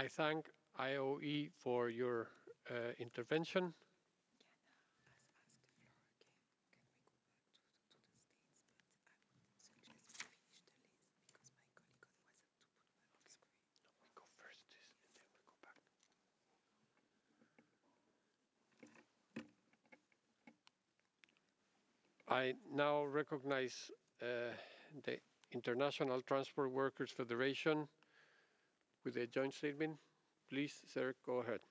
I thank IOE for your intervention. Go first, and then we go back. I now recognize the International Transport Workers Federation with a joint statement. Please, sir, go ahead.